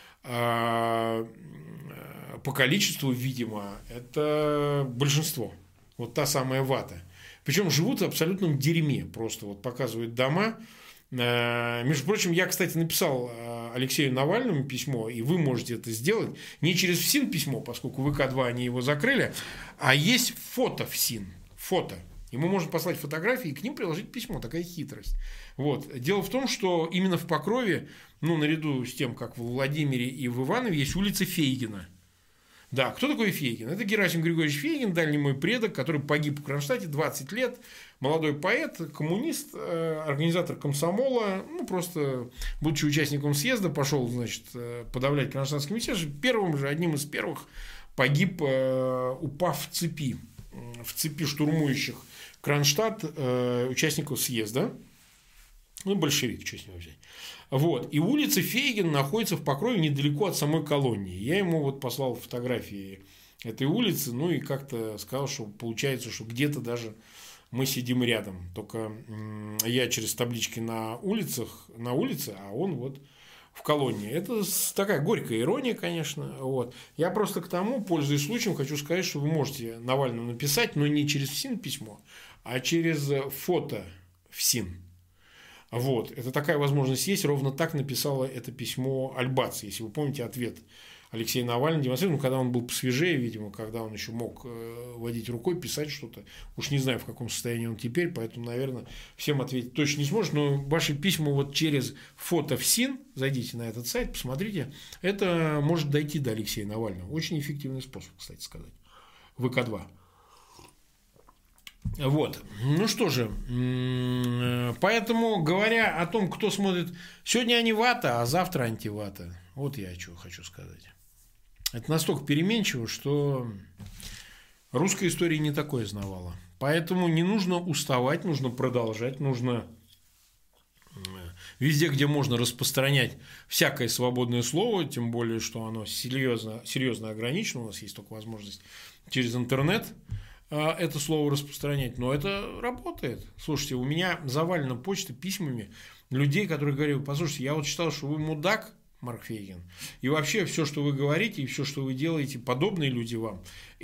видимо, это большинство. Вот та самая вата. Причем живут в абсолютном дерьме. Просто вот показывают дома. Между прочим, я, кстати, написал Алексею Навальному письмо, и вы можете это сделать не через ФСИН письмо, поскольку в ВК-2 они его закрыли, а есть фото ФСИН. Фото. Ему можно послать фотографии и к ним приложить письмо. Такая хитрость. Вот. Дело в том, что именно в Покрове, ну, наряду с тем, как в Владимире и в Иванове, есть улица Фейгина. Да, кто такой Фейгин? Это Герасим Григорьевич Фейгин, дальний мой предок, который погиб в Кронштадте, 20 лет, молодой поэт, коммунист, организатор комсомола, ну, просто, будучи участником съезда, пошел, значит, подавлять Кронштадтский мятеж, одним из первых погиб, упав в цепи штурмующих Кронштадт, участников съезда. Ну, большевик, что с него взять. Вот. И улица Фейгина находится в Покрове недалеко от самой колонии. Я ему вот послал фотографии этой улицы, ну и как-то сказал, что получается, что где-то даже мы сидим рядом. Только я через таблички на улице, а он вот в колонии. Это такая горькая ирония, конечно. Вот. Я просто к тому, пользуясь случаем, хочу сказать, что вы можете Навальному написать, но не через ФСИН письмо, а через фото ФСИН. Вот. Это такая возможность есть. Ровно так написала это письмо Альбац. Если вы помните ответ Алексея Навального, демонстрировал, когда он был посвежее, видимо, когда он еще мог водить рукой, писать что-то. Уж не знаю, в каком состоянии он теперь, поэтому, наверное, всем ответить точно не сможет. Но ваши письма вот через фото ФСИН, зайдите на этот сайт, посмотрите, это может дойти до Алексея Навального. Очень эффективный способ, кстати сказать. ВК-2. Вот. Ну что же, поэтому, говоря о том, кто смотрит, сегодня они вата, а завтра антивата. Вот я что хочу сказать. Это настолько переменчиво, что русская история не такое знавала. Поэтому не нужно уставать, нужно продолжать, нужно везде, где можно, распространять всякое свободное слово, тем более, что оно серьезно ограничено, у нас есть только возможность через интернет это слово распространять, но это работает. Слушайте, у меня завалена почта письмами людей, которые говорят: послушайте, я вот считал, что вы мудак, Марк Фейгин, и вообще все, что вы говорите, и все, что вы делаете, подобные люди вам,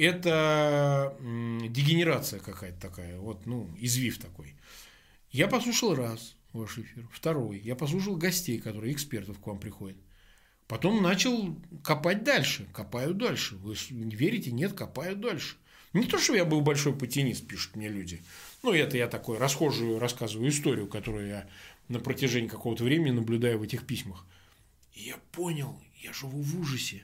это дегенерация какая-то такая, вот, ну, извив такой. Я послушал раз ваш эфир, второй, я послушал гостей, которые, экспертов к вам приходят. Потом начал копать дальше, копаю дальше. Вы верите? Нет, копаю дальше. Не то, что я был большой путинист, пишут мне люди. Ну, это я такой расхожую рассказываю историю, которую я на протяжении какого-то времени наблюдаю в этих письмах. И я понял, я живу в ужасе.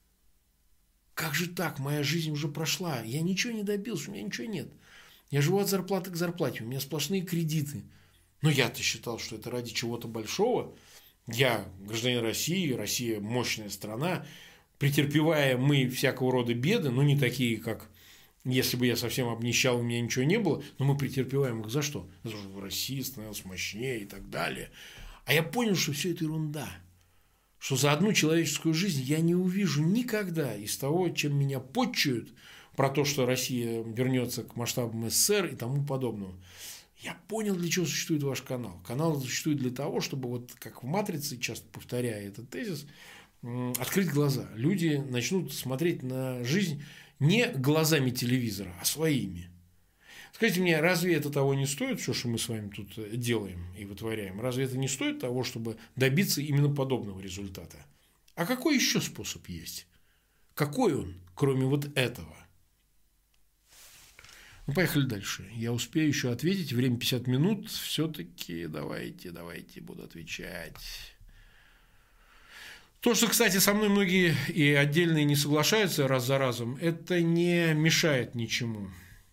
Как же так? Моя жизнь уже прошла. Я ничего не добился, у меня ничего нет. Я живу от зарплаты к зарплате, у меня сплошные кредиты. Но я-то считал, что это ради чего-то большого. Я гражданин России, Россия мощная страна. Претерпевая мы всякого рода беды, но не такие, как если бы я совсем обнищал, у меня ничего не было, но мы претерпеваем их за что? За то, что Россия становилась мощнее и так далее. А я понял, что все это ерунда. Что за одну человеческую жизнь я не увижу никогда из того, чем меня почуют, про то, что Россия вернется к масштабам СССР и тому подобного. Я понял, для чего существует ваш канал. Канал существует для того, чтобы, вот как в «Матрице», часто повторяя этот тезис, открыть глаза. Люди начнут смотреть на жизнь не глазами телевизора, а своими. Скажите мне, разве это того не стоит, все, что мы с вами тут делаем и вытворяем? Разве это не стоит того, чтобы добиться именно подобного результата? А какой еще способ есть? Какой он, кроме вот этого? Ну, поехали дальше. Я успею еще ответить. Время 50 минут. Все-таки давайте, буду отвечать. То, что, кстати, со мной многие и отдельные не соглашаются раз за разом, это не мешает ничему.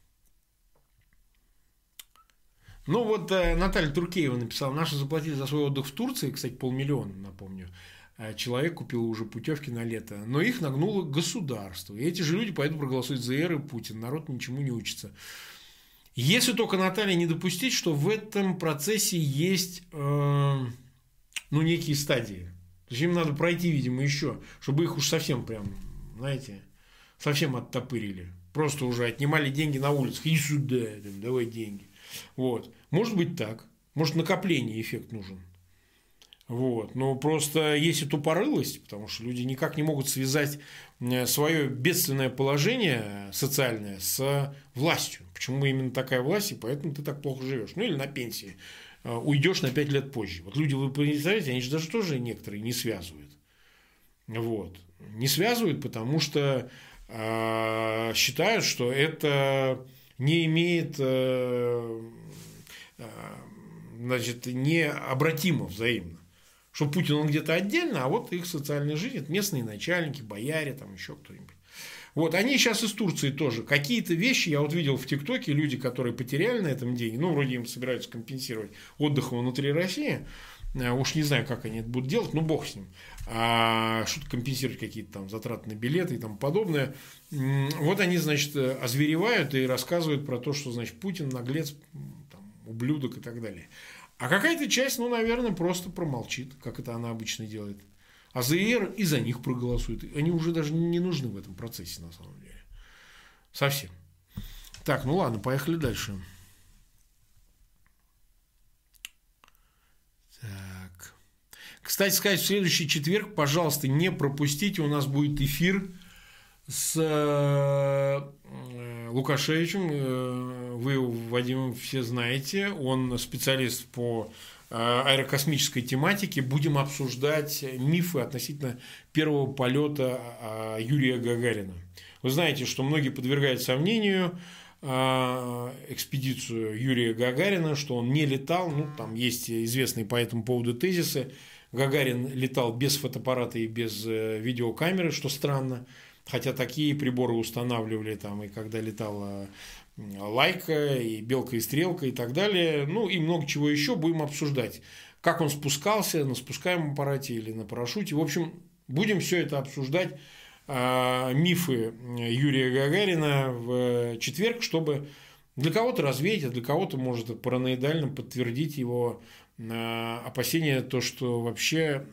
Ну, вот Наталья Туркеева написала: наши заплатили за свой отдых в Турции, кстати, 500 000, напомню. Человек купил уже путевки на лето, но их нагнуло государство. И эти же люди пойдут проголосуют за ЕР и Путин. Народ ничему не учится. Если только, Наталья, не допустить, что в этом процессе есть некие стадии. То есть им надо пройти, видимо, еще, чтобы их уж совсем прям, знаете, совсем оттопырили. Просто уже отнимали деньги на улицах. И сюда, давай деньги. Вот. Может быть так. Может, накопление эффект нужен. Вот. Но просто есть и тупорылость, потому что люди никак не могут связать свое бедственное положение социальное с властью. Почему именно такая власть, и поэтому ты так плохо живешь. Ну, или на пенсии уйдешь на 5 лет позже. Вот люди, вы представляете, они же даже тоже некоторые не связывают. Вот. Не связывают, потому что считают, что это не имеет, необратимо взаимно. Что Путин, он где-то отдельно, а вот их социальная жизнь – это местные начальники, бояре, там еще кто-нибудь. Вот, они сейчас из Турции тоже. Какие-то вещи, я вот видел в ТикТоке, люди, которые потеряли на этом деньги, ну, вроде им собираются компенсировать отдых внутри России, Уж не знаю, как они это будут делать, но бог с ним. Что-то компенсировать какие-то там затраты на билеты и тому подобное. Вот они, значит, озверевают и рассказывают про то, что, значит, Путин наглец, там, ублюдок и так далее. А какая-то часть, ну, наверное, просто промолчит, как это она обычно делает. А ЗР и за них проголосует. Они уже даже не нужны в этом процессе, на самом деле. Совсем. Так, ну ладно, поехали дальше. Так. Кстати сказать, в следующий четверг, пожалуйста, не пропустите, у нас будет эфир с Лукашевичем. Вы его, Вадим, все знаете. Он специалист по аэрокосмической тематике. Будем обсуждать мифы относительно первого полета Юрия Гагарина. Вы знаете, что многие подвергают сомнению экспедицию Юрия Гагарина, что он не летал. Ну, там есть известные по этому поводу тезисы. Гагарин летал без фотоаппарата и без видеокамеры, что странно. Хотя такие приборы устанавливали там, и когда летала Лайка, и Белка и Стрелка, и так далее. Ну, и много чего еще будем обсуждать. Как он спускался, на спускаемом аппарате или на парашюте. В общем, будем все это обсуждать. Мифы Юрия Гагарина в четверг, чтобы для кого-то развеять, а для кого-то, может, параноидально подтвердить его опасения, то, что вообще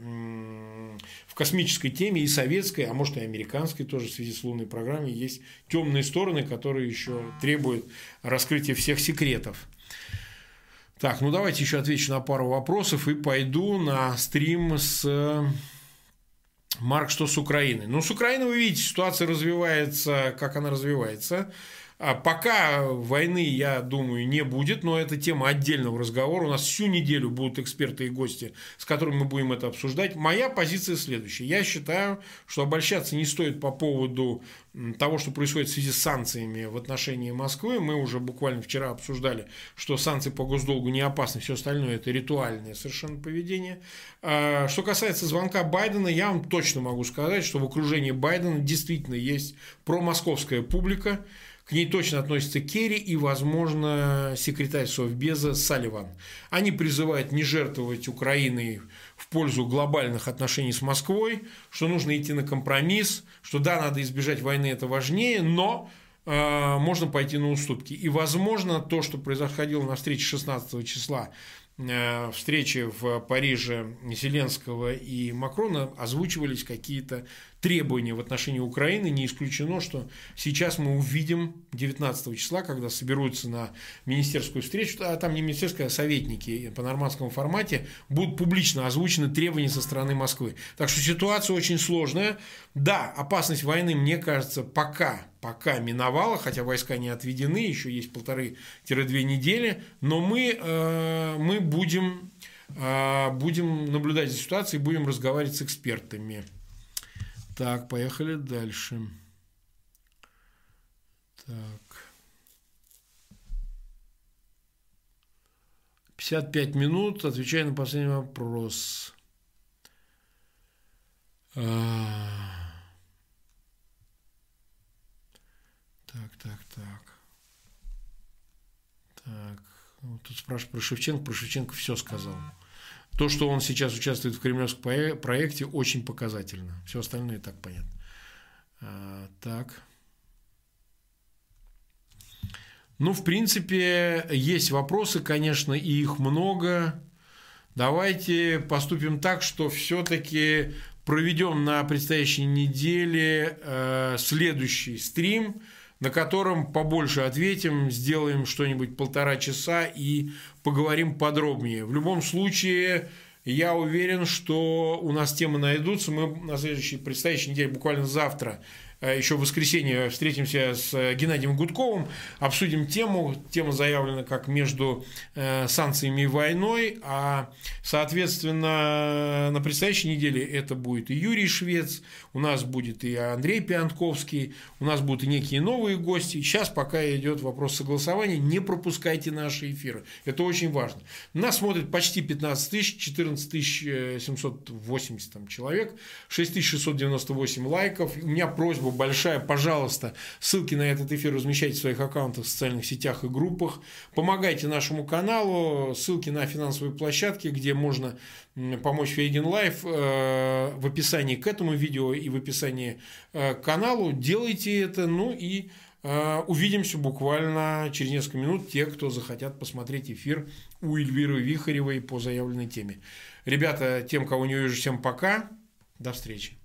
в космической теме и советской, а может и американской тоже в связи с лунной программой есть темные стороны, которые еще требуют раскрытия всех секретов. Так, ну давайте еще отвечу на пару вопросов и пойду на стрим с Марк, что с Украиной? Ну, с Украиной, вы видите, ситуация развивается, как она развивается. Пока войны, я думаю, не будет, но это тема отдельного разговора. У нас всю неделю будут эксперты и гости, с которыми мы будем это обсуждать. Моя позиция следующая. Я считаю, что обольщаться не стоит по поводу того, что происходит в связи с санкциями в отношении Москвы. Мы уже буквально вчера обсуждали, что санкции по госдолгу не опасны, все остальное это ритуальное совершенно поведение. Что касается звонка Байдена, я вам точно могу сказать, что в окружении Байдена действительно есть промосковская публика. К ней точно относятся Керри и, возможно, секретарь Совбеза Салливан. Они призывают не жертвовать Украиной в пользу глобальных отношений с Москвой, что нужно идти на компромисс, что да, надо избежать войны, это важнее, но можно пойти на уступки. И, возможно, то, что происходило на встрече 16 числа, встрече в Париже Зеленского и Макрона, озвучивались какие-то требования в отношении Украины. Не исключено, что сейчас мы увидим 19 числа, когда соберутся на министерскую встречу, а там не министерская, а советники по нормандскому формате, будут публично озвучены требования со стороны Москвы. Так что ситуация очень сложная. Да, опасность войны, мне кажется, пока миновала, хотя войска не отведены, еще есть 1,5-2 недели, но мы будем наблюдать за ситуацией, будем разговаривать с экспертами. Так, поехали дальше. Так. 55 минут, отвечаю на последний вопрос. Так. Тут спрашивают про Шевченко. Про Шевченко все сказал. То, что он сейчас участвует в кремлевском проекте, очень показательно. Все остальное и так понятно. Так. Ну, в принципе, есть вопросы, конечно, и их много. Давайте поступим так, что все-таки проведем на предстоящей неделе следующий стрим, на котором побольше ответим, сделаем что-нибудь 1,5 часа и поговорим подробнее. В любом случае, я уверен, что у нас темы найдутся. Мы на предстоящей неделе, буквально завтра, еще в воскресенье, встретимся с Геннадием Гудковым, обсудим тему. Тема заявлена как между санкциями и войной, а, соответственно, на предстоящей неделе это будет и Юрий Швец, у нас будет и Андрей Пиантковский, у нас будут и некие новые гости. Сейчас пока идет вопрос согласования, не пропускайте наши эфиры, это очень важно. Нас смотрит почти 15 тысяч, 14 780 человек, 6698 лайков. У меня просьба большая. Пожалуйста, ссылки на этот эфир размещайте в своих аккаунтах в социальных сетях и группах. Помогайте нашему каналу. Ссылки на финансовые площадки, где можно помочь Фейгин Лайф, в описании к этому видео и в описании к каналу. Делайте это. Ну и увидимся буквально через несколько минут, те, кто захотят посмотреть эфир у Эльвиры Вихаревой по заявленной теме. Ребята, тем, кого не увижу, всем пока. До встречи.